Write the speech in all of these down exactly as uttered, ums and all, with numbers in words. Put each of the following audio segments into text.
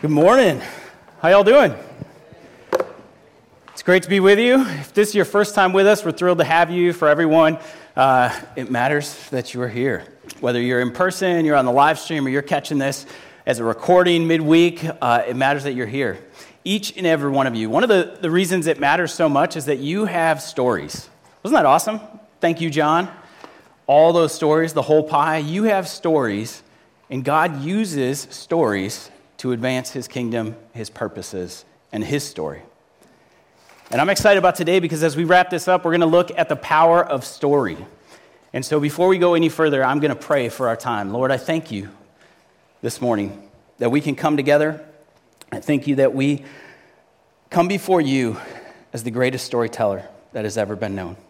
Good morning. How y'all doing? It's great to be with you. If this is your first time with us, we're thrilled to have you. For everyone, uh, it matters that you are here. Whether you're in person, you're on the live stream, or you're catching this as a recording midweek, uh, it matters that you're here. Each and every one of you. One of the, the reasons it matters so much is that you have stories. Wasn't that awesome? Thank you, John. All those stories, the whole pie, you have stories, and God uses stories to advance his kingdom, his purposes, and his story. And I'm excited about today because as we wrap this up, we're going to look at the power of story. And so before we go any further, I'm going to pray for our time. Lord, I thank you this morning that we can come together. I thank you that we come before you as the greatest storyteller that has ever been known.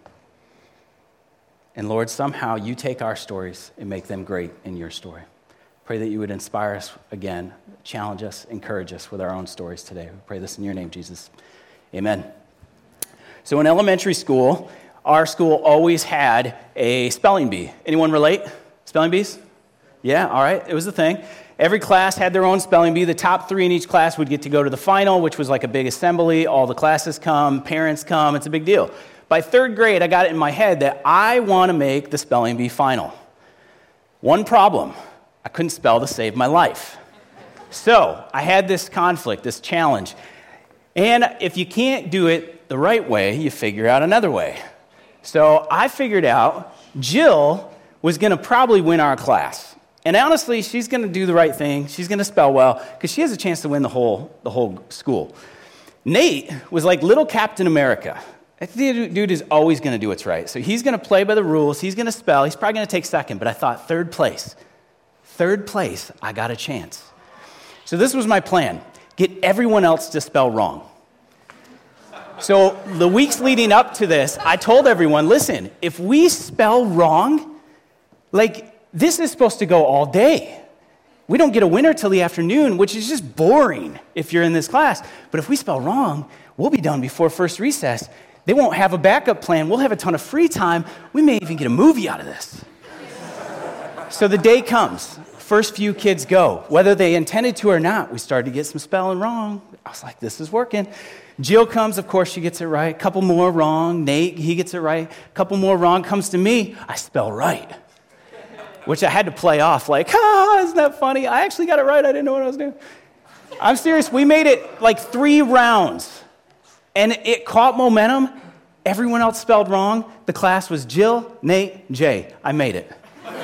And Lord, somehow you take our stories and make them great in your story. Pray that you would inspire us again, challenge us, encourage us with our own stories today. We pray this in your name, Jesus. Amen. So in elementary school, our school always had a spelling bee. Anyone relate? Spelling bees? Yeah, all right. It was the thing. Every class had their own spelling bee. The top three in each class would get to go to the final, which was like a big assembly. All the classes come, parents come. It's a big deal. By third grade, I got it in my head that I want to make the spelling bee final. One problem. I couldn't spell to save my life. So I had this conflict, this challenge. And if you can't do it the right way, you figure out another way. So I figured out Jill was going to probably win our class. And honestly, she's going to do the right thing. She's going to spell well because she has a chance to win the whole, the whole school. Nate was like little Captain America. That dude is always going to do what's right. So he's going to play by the rules. He's going to spell. He's probably going to take second. But I thought third place. Third place, I got a chance. So this was my plan. Get everyone else to spell wrong. So the weeks leading up to this, I told everyone, listen, if we spell wrong, like this is supposed to go all day. We don't get a winner till the afternoon, which is just boring if you're in this class. But if we spell wrong, we'll be done before first recess. They won't have a backup plan. We'll have a ton of free time. We may even get a movie out of this. So the day comes. First few kids go. Whether they intended to or not, we started to get some spelling wrong. I was like, this is working. Jill comes, of course, she gets it right. A couple more wrong. Nate, he gets it right. A couple more wrong. Comes to me, I spell right. Which I had to play off like, ah, isn't that funny? I actually got it right. I didn't know what I was doing. I'm serious. We made it like three rounds. And it caught momentum. Everyone else spelled wrong. The class was Jill, Nate, Jay. I made it.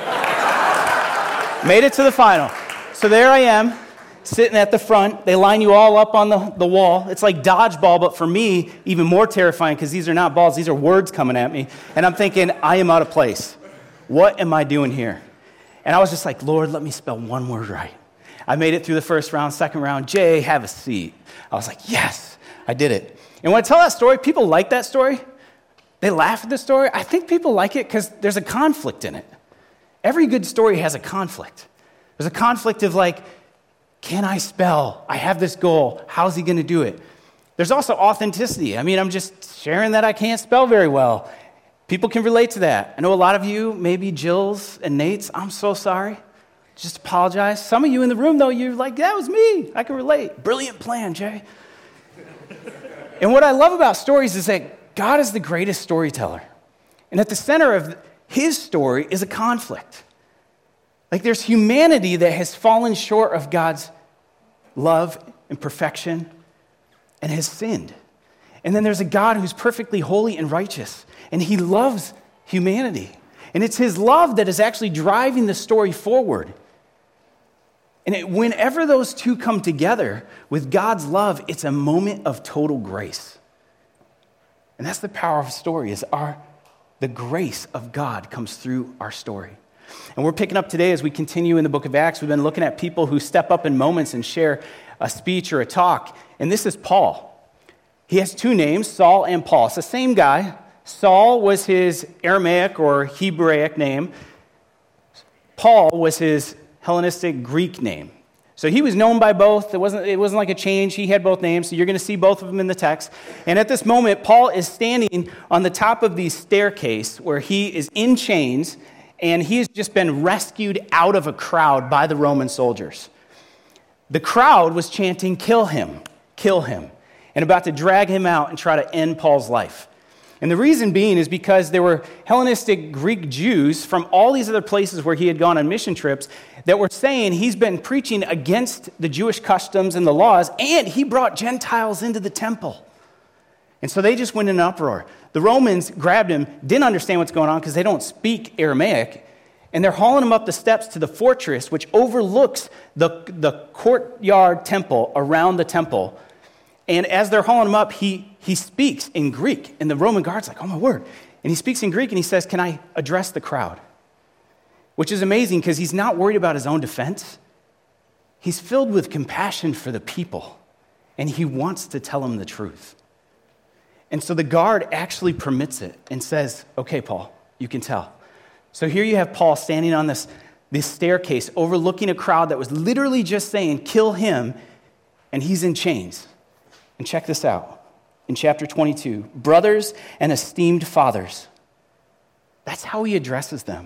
Made it to the final. So there I am, sitting at the front. They line you all up on the, the wall. It's like dodgeball, but for me, even more terrifying because these are not balls. These are words coming at me. And I'm thinking, I am out of place. What am I doing here? And I was just like, Lord, let me spell one word right. I made it through the first round, second round. Jay, have a seat. I was like, yes, I did it. And when I tell that story, people like that story. They laugh at the story. I think people like it because there's a conflict in it. Every good story has a conflict. There's a conflict of like, can I spell? I have this goal. How's he going to do it? There's also authenticity. I mean, I'm just sharing that I can't spell very well. People can relate to that. I know a lot of you, maybe Jill's and Nate's, I'm so sorry. Just apologize. Some of you in the room, though, you're like, that was me. I can relate. Brilliant plan, Jay. And what I love about stories is that God is the greatest storyteller. And at the center of his story is a conflict. Like there's humanity that has fallen short of God's love and perfection and has sinned. And then there's a God who's perfectly holy and righteous, and he loves humanity. And it's his love that is actually driving the story forward. And it, whenever those two come together with God's love, it's a moment of total grace. And that's the power of a story, is our the grace of God comes through our story. And we're picking up today as we continue in the book of Acts. We've been looking at people who step up in moments and share a speech or a talk. And this is Paul. He has two names, Saul and Paul. It's the same guy. Saul was his Aramaic or Hebraic name. Paul was his Hellenistic Greek name. So he was known by both. It wasn't, it wasn't like a change. He had both names, so you're going to see both of them in the text. And at this moment, Paul is standing on the top of the staircase where he is in chains, and he has just been rescued out of a crowd by the Roman soldiers. the crowd was chanting, "Kill him, kill him," and about to drag him out and try to end Paul's life. And the reason being is because there were Hellenistic Greek Jews from all these other places where he had gone on mission trips that were saying he's been preaching against the Jewish customs and the laws, and he brought Gentiles into the temple. And so they just went in an uproar. The Romans grabbed him, didn't understand what's going on because they don't speak Aramaic, and they're hauling him up the steps to the fortress, which overlooks the, the courtyard temple around the temple. And as they're hauling him up, he, he speaks in Greek. And the Roman guard's like, "Oh, my word." And he speaks in Greek, and he says, "Can I address the crowd?" Which is amazing because he's not worried about his own defense. He's filled with compassion for the people, and he wants to tell them the truth. And so the guard actually permits it and says, "Okay, Paul, you can tell." So here you have Paul standing on this, this staircase overlooking a crowd that was literally just saying, "Kill him," and he's in chains. And check this out. In chapter twenty-two, brothers and esteemed fathers. That's how he addresses them.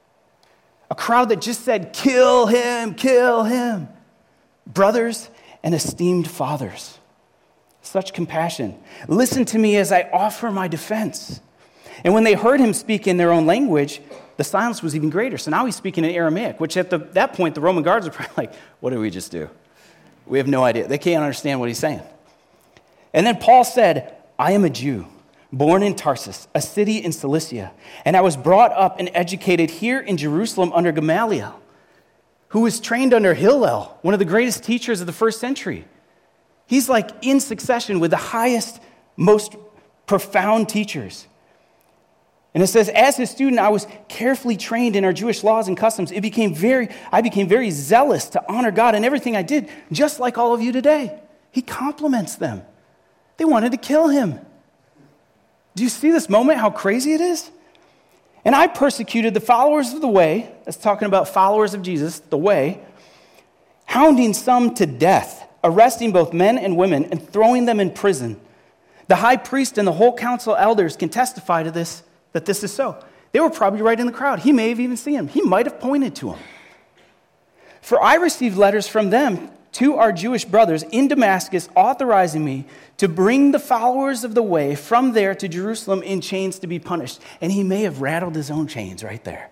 A crowd that just said, "Kill him, kill him." Brothers and esteemed fathers. Such compassion. "Listen to me as I offer my defense." And when they heard him speak in their own language, the silence was even greater. So now he's speaking in Aramaic, which at the, that point, the Roman guards are probably like, "What did we just do? We have no idea." They can't understand what he's saying. And then Paul said, "I am a Jew, born in Tarsus, a city in Cilicia, and I was brought up and educated here in Jerusalem under Gamaliel, who was trained under Hillel, one of the greatest teachers of the first century." He's like in succession with the highest, most profound teachers. And it says, "As his student, I was carefully trained in our Jewish laws and customs. It became very, I became very zealous to honor God in everything I did, just like all of you today." He compliments them. They wanted to kill him. Do you see this moment, how crazy it is? "And I persecuted the followers of the way," that's talking about followers of Jesus, the way, "hounding some to death, arresting both men and women, and throwing them in prison. The high priest and the whole council elders can testify to this, that this is so." They were probably right in the crowd. He may have even seen him. He might have pointed to him. "For I received letters from them to our Jewish brothers in Damascus, authorizing me to bring the followers of the way from there to Jerusalem in chains to be punished." And he may have rattled his own chains right there.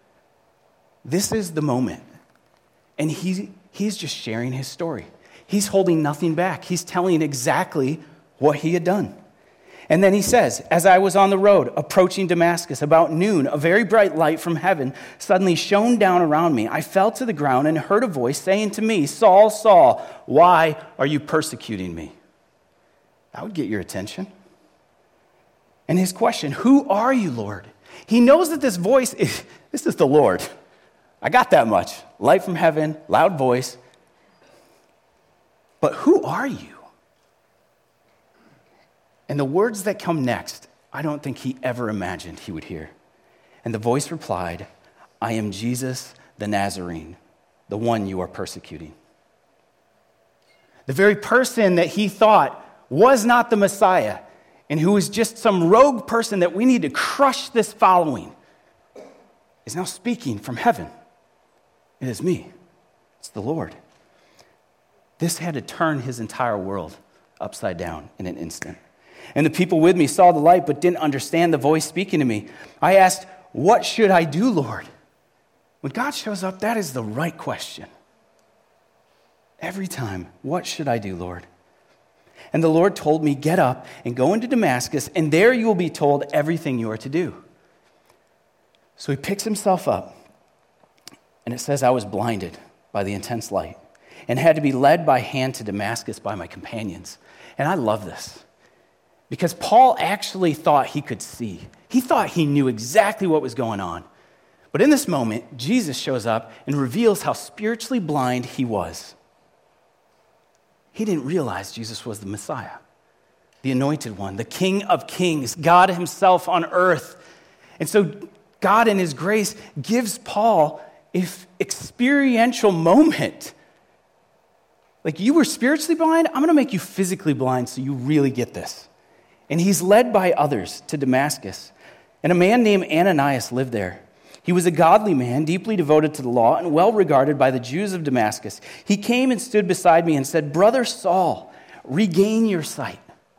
This is the moment. And he, he's just sharing his story. He's holding nothing back. He's telling exactly what he had done. And then he says, "As I was on the road approaching Damascus about noon, a very bright light from heaven suddenly shone down around me. I fell to the ground and heard a voice saying to me, 'Saul, Saul, why are you persecuting me?'" That would get your attention. And his question, "Who are you, Lord?" He knows that this voice is, this is the Lord. I got that much. Light from heaven, loud voice. But who are you? And the words that come next, I don't think he ever imagined he would hear. And the voice replied, "I am Jesus the Nazarene, the one you are persecuting." The very person that he thought was not the Messiah and who was just some rogue person that we need to crush this following is now speaking from heaven. It is me. It's the Lord. This had to turn his entire world upside down in an instant. "And the people with me saw the light but didn't understand the voice speaking to me. I asked, 'What should I do, Lord?'" When God shows up, that is the right question. Every time, "What should I do, Lord?" And the Lord told me, "Get up and go into Damascus, and there you will be told everything you are to do." So he picks himself up, and it says, "I was blinded by the intense light and had to be led by hand to Damascus by my companions." And I love this. Because Paul actually thought he could see. He thought he knew exactly what was going on. But in this moment, Jesus shows up and reveals how spiritually blind he was. He didn't realize Jesus was the Messiah, the anointed one, the King of Kings, God himself on earth. And so God in his grace gives Paul an experiential moment. Like, you were spiritually blind, I'm going to make you physically blind so you really get this. And he's led by others to Damascus. And a man named Ananias lived there. He was a godly man, deeply devoted to the law and well regarded by the Jews of Damascus. He came and stood beside me and said, "Brother Saul, regain your sight."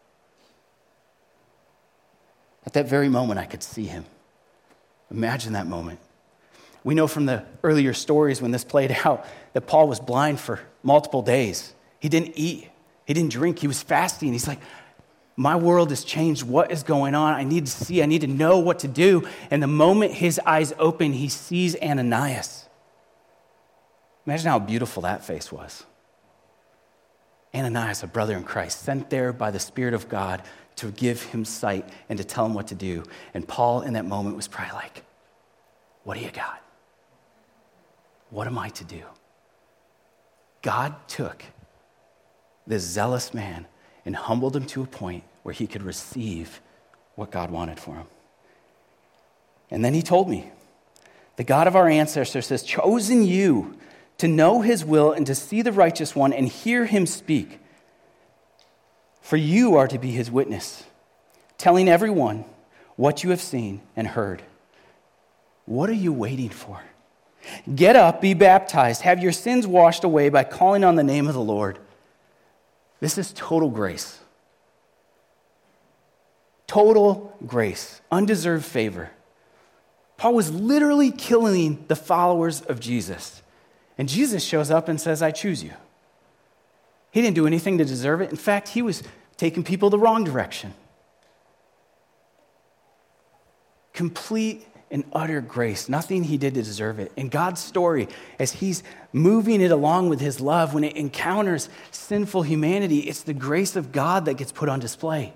At that very moment, I could see him. Imagine that moment. We know from the earlier stories when this played out that Paul was blind for multiple days. He didn't eat. He didn't drink. He was fasting. He's like, my world has changed. What is going on? I need to see. I need to know what to do. And the moment his eyes open, he sees Ananias. Imagine how beautiful that face was. Ananias, a brother in Christ, sent there by the Spirit of God to give him sight and to tell him what to do. And Paul, in that moment, was probably like, what do you got? What am I to do? God took this zealous man and humbled him to a point where he could receive what God wanted for him. And then he told me, the God of our ancestors has chosen you to know his will and to see the righteous one and hear him speak. For you are to be his witness, telling everyone what you have seen and heard. What are you waiting for? Get up, be baptized, have your sins washed away by calling on the name of the Lord. This is total grace. Total grace, undeserved favor. Paul was literally killing the followers of Jesus. And Jesus shows up and says, I choose you. He didn't do anything to deserve it. In fact, he was taking people the wrong direction. Complete and utter grace. Nothing he did to deserve it. In God's story, as he's moving it along with his love, when it encounters sinful humanity, it's the grace of God that gets put on display.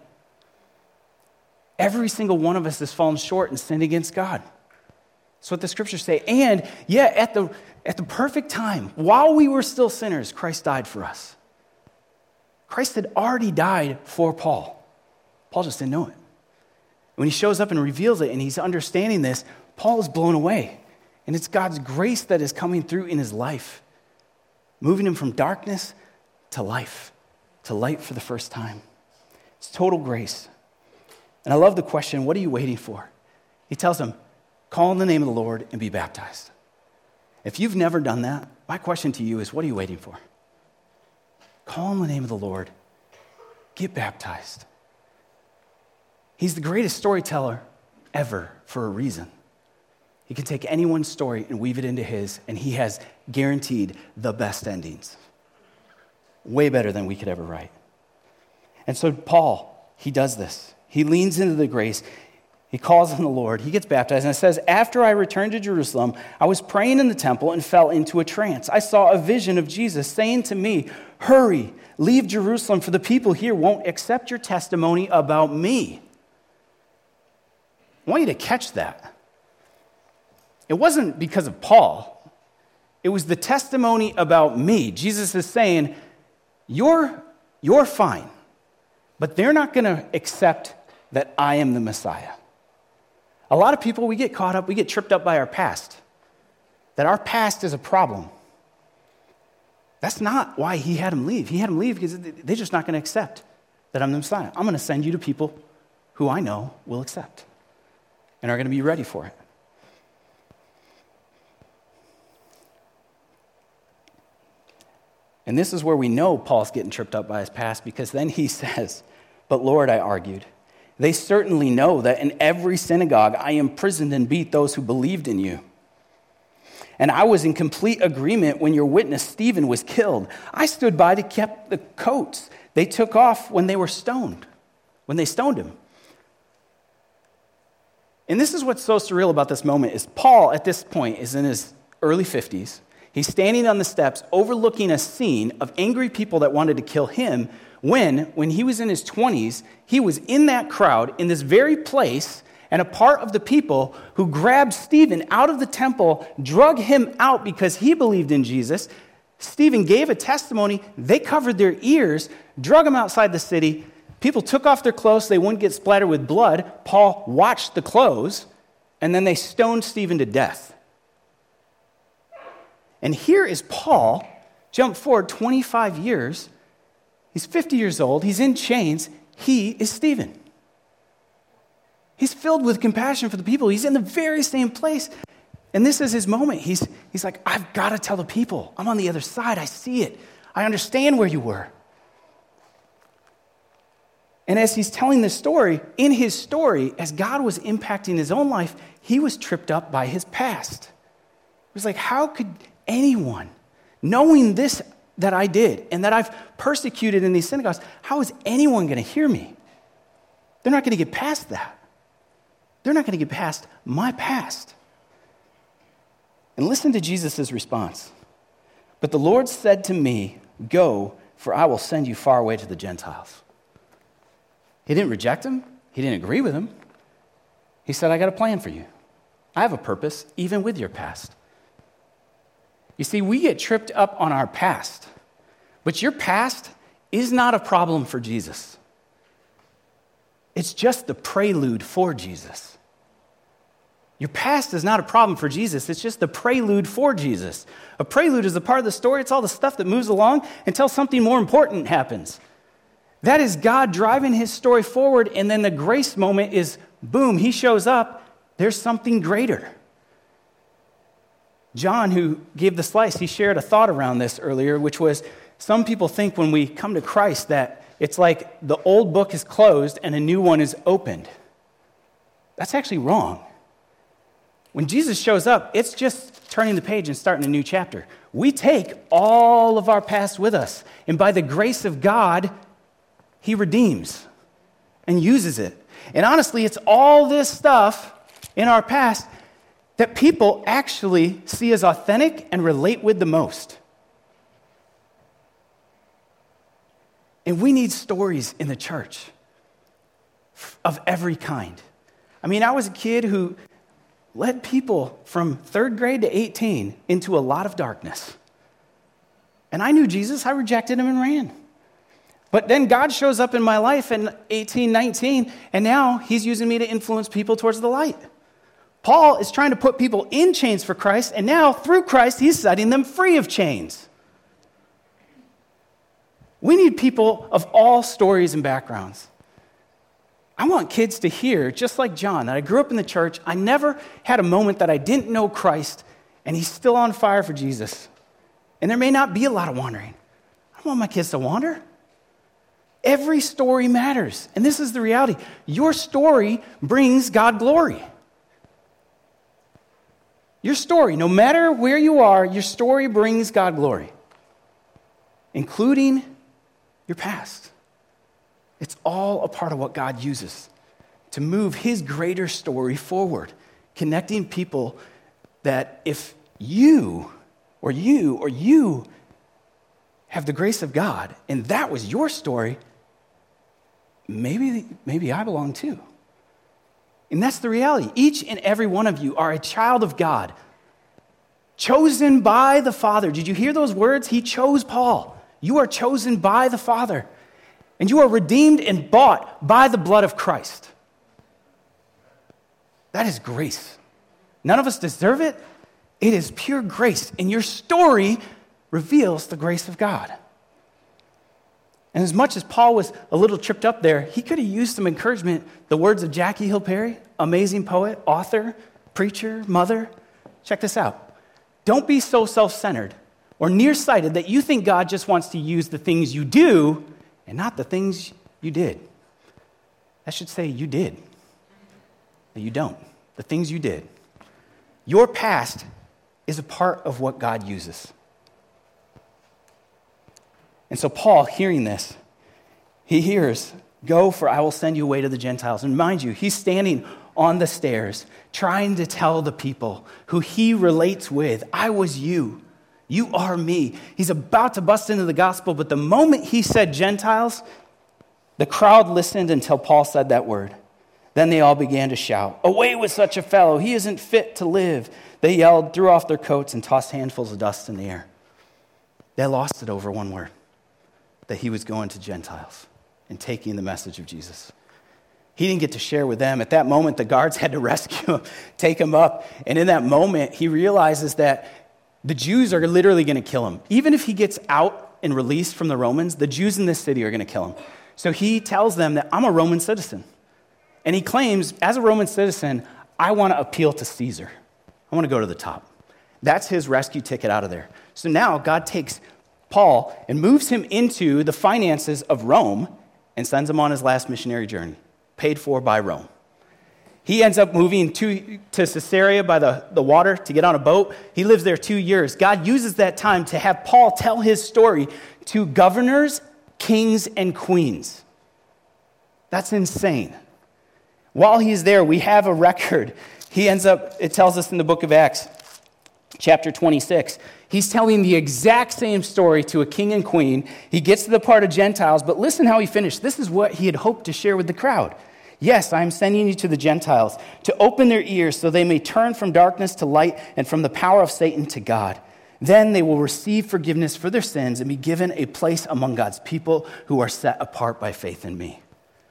Every single one of us has fallen short and sinned against God. That's what the scriptures say. And yet, at the, at the perfect time, while we were still sinners, Christ died for us. Christ had already died for Paul. Paul just didn't know it. When he shows up and reveals it and he's understanding this, Paul is blown away. And it's God's grace that is coming through in his life, moving him from darkness to life, to light for the first time. It's total grace. And I love the question, what are you waiting for? He tells him, call on the name of the Lord and be baptized. If you've never done that, my question to you is, what are you waiting for? Call on the name of the Lord. Get baptized. He's the greatest storyteller ever for a reason. He can take anyone's story and weave it into his, and he has guaranteed the best endings. Way better than we could ever write. And so Paul, he does this. He leans into the grace. He calls on the Lord. He gets baptized. And it says, after I returned to Jerusalem, I was praying in the temple and fell into a trance. I saw a vision of Jesus saying to me, hurry, leave Jerusalem, for the people here won't accept your testimony about me. I want you to catch that. It wasn't because of Paul. It was the testimony about me. Jesus is saying, you're, you're fine, but they're not going to accept that I am the Messiah. A lot of people, we get caught up, we get tripped up by our past, that our past is a problem. That's not why he had them leave. He had them leave because they're just not going to accept that I'm the Messiah. I'm going to send you to people who I know will accept and are going to be ready for it. And this is where we know Paul's getting tripped up by his past, because then he says, but Lord, I argued, they certainly know that in every synagogue I imprisoned and beat those who believed in you. And I was in complete agreement when your witness Stephen was killed. I stood by to keep the coats they took off when they were stoned, when they stoned him. And this is what's so surreal about this moment is Paul at this point is in his early fifties. He's standing on the steps overlooking a scene of angry people that wanted to kill him when, when he was in his twenties, he was in that crowd in this very place and a part of the people who grabbed Stephen out of the temple, drug him out because he believed in Jesus. Stephen gave a testimony. They covered their ears, drug him outside the city. People took off their clothes so they wouldn't get splattered with blood. Paul watched the clothes, and then they stoned Stephen to death. And here is Paul, jump forward twenty-five years. He's fifty years old. He's in chains. He is Stephen. He's filled with compassion for the people. He's in the very same place. And this is his moment. He's, he's like, I've got to tell the people. I'm on the other side. I see it. I understand where you were. And as he's telling this story, in his story, as God was impacting his own life, he was tripped up by his past. It was like, how could anyone, knowing this that I did and that I've persecuted in these synagogues, how is anyone going to hear me? They're not going to get past that. They're not going to get past my past. And listen to Jesus' response. But the Lord said to me, go, for I will send you far away to the Gentiles. He didn't reject him. He didn't agree with him. He said, I got a plan for you. I have a purpose, even with your past. You see, we get tripped up on our past, but your past is not a problem for Jesus. It's just the prelude for Jesus. Your past is not a problem for Jesus. It's just the prelude for Jesus. A prelude is a part of the story. It's all the stuff that moves along until something more important happens. That is God driving his story forward, and then the grace moment is, boom, he shows up. There's something greater. John, who gave the slice, he shared a thought around this earlier, which was some people think when we come to Christ that it's like the old book is closed and a new one is opened. That's actually wrong. When Jesus shows up, it's just turning the page and starting a new chapter. We take all of our past with us, and by the grace of God, he redeems and uses it. And honestly, it's all this stuff in our past that people actually see as authentic and relate with the most. And we need stories in the church of every kind. I mean, I was a kid who led people from third grade to eighteen into a lot of darkness. And I knew Jesus, I rejected him and ran. But then God shows up in my life in eighteen, nineteen, and now he's using me to influence people towards the light. Paul is trying to put people in chains for Christ, and now through Christ, he's setting them free of chains. We need people of all stories and backgrounds. I want kids to hear, just like John, that I grew up in the church. I never had a moment that I didn't know Christ, and he's still on fire for Jesus. And there may not be a lot of wandering. I don't want my kids to wander. Every story matters. And this is the reality. Your story brings God glory. Your story, no matter where you are, your story brings God glory, including your past. It's all a part of what God uses to move his greater story forward, connecting people that if you or you or you have the grace of God and that was your story, maybe, maybe I belong too. And that's the reality. Each and every one of you are a child of God, chosen by the Father. Did you hear those words? He chose Paul. You are chosen by the Father. And you are redeemed and bought by the blood of Christ. That is grace. None of us deserve it. It is pure grace. And your story reveals the grace of God. And as much as Paul was a little tripped up there, he could have used some encouragement. The words of Jackie Hill Perry, amazing poet, author, preacher, mother. Check this out. Don't be so self-centered or nearsighted that you think God just wants to use the things you do and not the things you did. That should say you did. But you don't. The things you did. Your past is a part of what God uses. And so Paul, hearing this, he hears, go, for I will send you away to the Gentiles. And mind you, he's standing on the stairs trying to tell the people who he relates with, I was you. You are me. He's about to bust into the gospel, but the moment he said Gentiles, the crowd listened until Paul said that word. Then they all began to shout, away with such a fellow. He isn't fit to live. They yelled, threw off their coats, and tossed handfuls of dust in the air. They lost it over one word, that he was going to Gentiles and taking the message of Jesus. He didn't get to share with them. At that moment, the guards had to rescue him, take him up. And in that moment, he realizes that the Jews are literally going to kill him. Even if he gets out and released from the Romans, the Jews in this city are going to kill him. So he tells them that I'm a Roman citizen. And he claims, as a Roman citizen, I want to appeal to Caesar. I want to go to the top. That's his rescue ticket out of there. So now God takes Paul and moves him into the finances of Rome and sends him on his last missionary journey, paid for by Rome. He ends up moving to, to Caesarea by the, the water to get on a boat. He lives there two years. God uses that time to have Paul tell his story to governors, kings, and queens. That's insane. While he's there, we have a record. He ends up, it tells us in the book of Acts, chapter twenty-six, he's telling the exact same story to a king and queen. He gets to the part of Gentiles, but listen how he finished. This is what he had hoped to share with the crowd. Yes, I am sending you to the Gentiles to open their ears so they may turn from darkness to light and from the power of Satan to God. Then they will receive forgiveness for their sins and be given a place among God's people who are set apart by faith in me.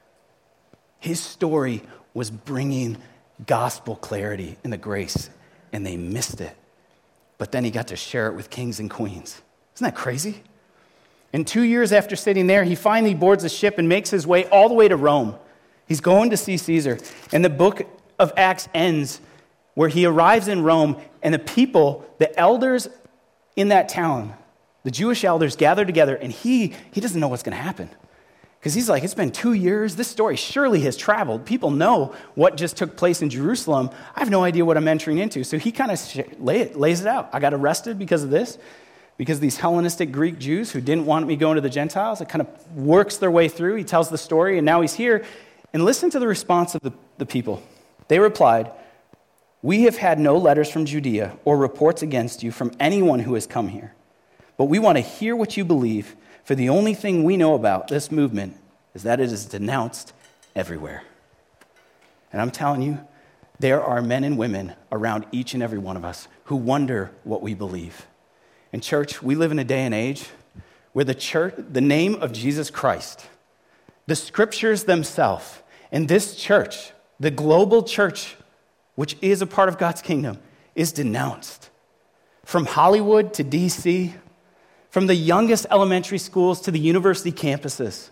His story was bringing gospel clarity and the grace, and they missed it. But then he got to share it with kings and queens. Isn't that crazy? And two years after sitting there, he finally boards a ship and makes his way all the way to Rome. He's going to see Caesar. And the book of Acts ends where he arrives in Rome, and the people, the elders in that town, the Jewish elders gather together, and he, he doesn't know what's going to happen. Because he's like, it's been two years. This story surely has traveled. People know what just took place in Jerusalem. I have no idea what I'm entering into. So he kind of sh- lay it, lays it out. I got arrested because of this, because these Hellenistic Greek Jews who didn't want me going to the Gentiles. It kind of works their way through. He tells the story, and now he's here. And listen to the response of the, the people. They replied, "We have had no letters from Judea or reports against you from anyone who has come here. But we want to hear what you believe, for the only thing we know about this movement is that it is denounced everywhere." And I'm telling you, there are men and women around each and every one of us who wonder what we believe. And church, we live in a day and age where the church, the name of Jesus Christ, the scriptures themselves, and this church, the global church, which is a part of God's kingdom, is denounced. From Hollywood to D C, from the youngest elementary schools to the university campuses.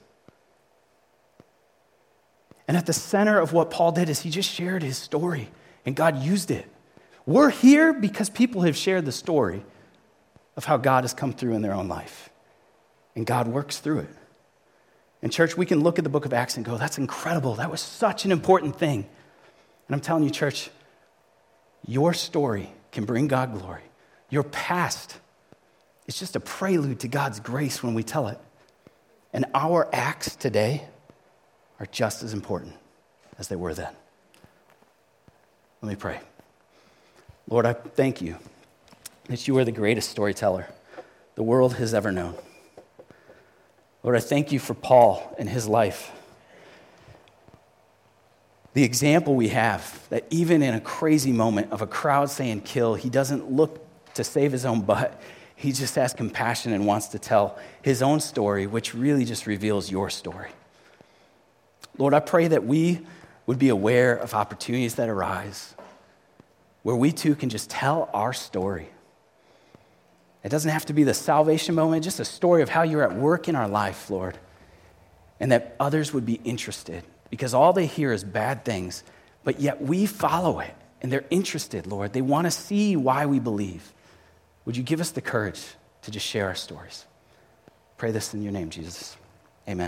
And at the center of what Paul did is he just shared his story, and God used it. We're here because people have shared the story of how God has come through in their own life. And God works through it. And church, we can look at the book of Acts and go, that's incredible. That was such an important thing. And I'm telling you, church, your story can bring God glory. Your past is just a prelude to God's grace when we tell it. And our acts today are just as important as they were then. Let me pray. Lord, I thank you that you are the greatest storyteller the world has ever known. Lord, I thank you for Paul and his life. The example we have that even in a crazy moment of a crowd saying kill, he doesn't look to save his own butt. He just has compassion and wants to tell his own story, which really just reveals your story. Lord, I pray that we would be aware of opportunities that arise where we too can just tell our story. It doesn't have to be the salvation moment, just a story of how you're at work in our life, Lord, and that others would be interested because all they hear is bad things, but yet we follow it, and they're interested, Lord. They want to see why we believe. Would you give us the courage to just share our stories? Pray this in your name, Jesus. Amen.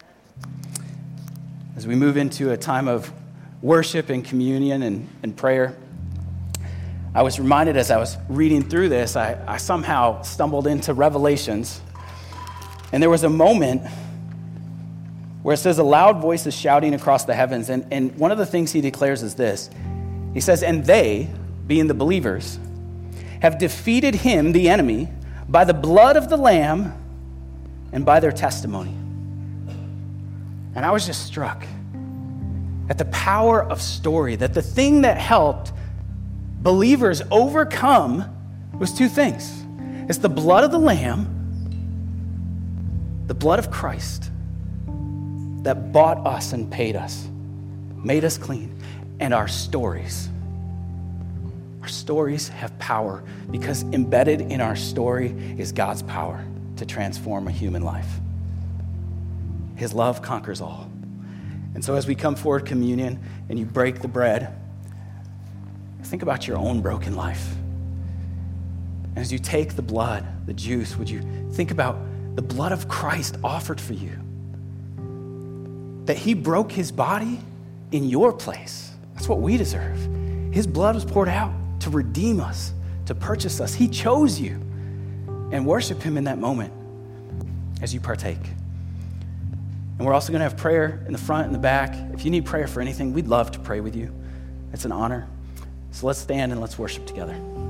As we move into a time of worship and communion and, and prayer, I was reminded as I was reading through this, I, I somehow stumbled into Revelations, and there was a moment where it says a loud voice is shouting across the heavens, and, and one of the things he declares is this. He says, and they, being the believers, have defeated him, the enemy, by the blood of the Lamb and by their testimony. And I was just struck at the power of story, that the thing that helped believers overcome was two things. It's the blood of the Lamb, the blood of Christ that bought us and paid us, made us clean, and our stories. Our stories have power because embedded in our story is God's power to transform a human life. His love conquers all. And so as we come forward communion and you break the bread, think about your own broken life. And as you take the blood, the juice, would you think about the blood of Christ offered for you? That he broke his body in your place. That's what we deserve. His blood was poured out to redeem us, to purchase us. He chose you. And worship him in that moment as you partake. And we're also going to have prayer in the front and the back. If you need prayer for anything, we'd love to pray with you. It's an honor. So let's stand and let's worship together.